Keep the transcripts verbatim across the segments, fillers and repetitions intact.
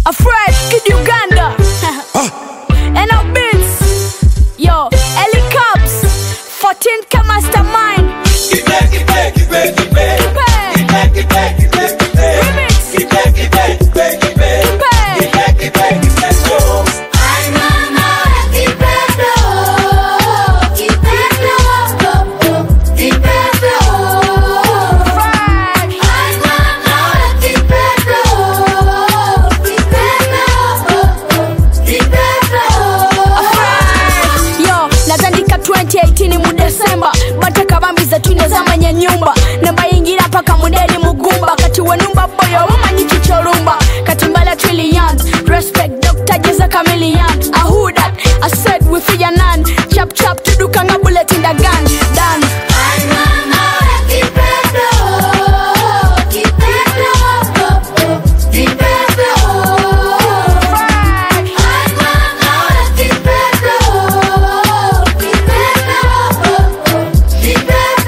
Afraid, Kid Uganda. And our beats. Yo, Ellie Cubs. fourteenth K Mastermind. Keep it, keep it, keep it, keep it. Keep it, keep it, keep it, keep it. Remix. Keep it, keep it, keep it, keep it. Keep it, keep it, keep it, go. Ay mama, keep it low, keep it low, keep it low. Fresh. Ay mama, keep it low, keep it low, keep it low. Fresh. Yo, natandika twenty eighteen mu December. Bataka bambiza twine zamanya nyumba. Namba yingira paka mudeli mugumba. Kati wenumba boyo wamanyi chicholumba. Kati mbala trillions. Respect Doctor Jeza Chameleon. I who that? I said we fear none. Chop chop to do kanga bullet in the gun. Done. Ay mama, keep it low, keep it low, keep it low. Fresh. Ay mama, keep it low, keep it low, keep it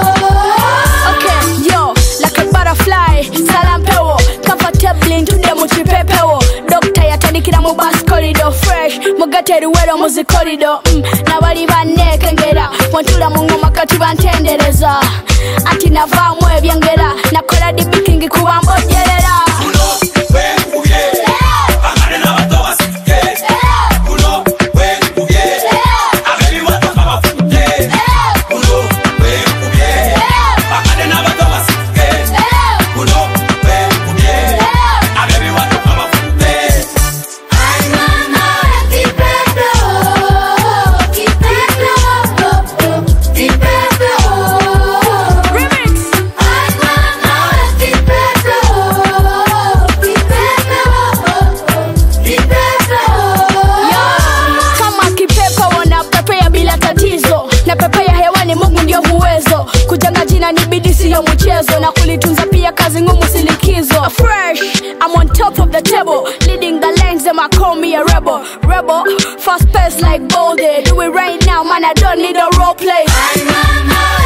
low. Okay, yo, like a butterfly. Salam pewo. Comfortable into the muchipepewo. Doctor yatandikira mu bus corridor. Fresh. Mugateri wero muzi corridor. Mm. Na bali bane kengera. Wantula mu ngoma kati bantendereza. Ati navaamu ebyengera. Nakola di bikingi kuba mbojerera. Kuno, we mbuye. Abane n'abato basike. Kuno, we mbuye. Abebi bato babafute. Kuno, we mbuye. Abane n'abato basike. Kuno, we mbuye. Abebi bato babafute. Ay mama, keep it low, keep it low, keep it low. Remix. Ay mama, keep it low, keep it low, keep it low. Kama kipepa wana pepe ya bila tatizo. Na pepe ya hewani Mungu ndio uwezo. Kujenga jina ni bidii sio mchezo. Na kulitunza pia kazi ngumu si likizo. Fresh, I'm on top of the table. Leading the lanes, them I call me a rebel. Rebel, fast pace like Bolde. Do it right now, man, I don't need a role play. Ay mama,